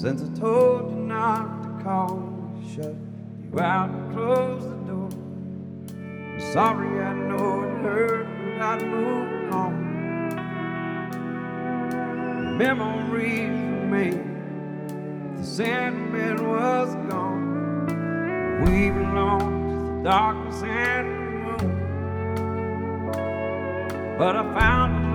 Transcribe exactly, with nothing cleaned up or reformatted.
Since I told you not to call, shut you out and close the door. I'm sorry, I know it hurt, but I'd moved on. Memories remain, the sentiment was gone. We belonged to the darkness and the moon, but I found a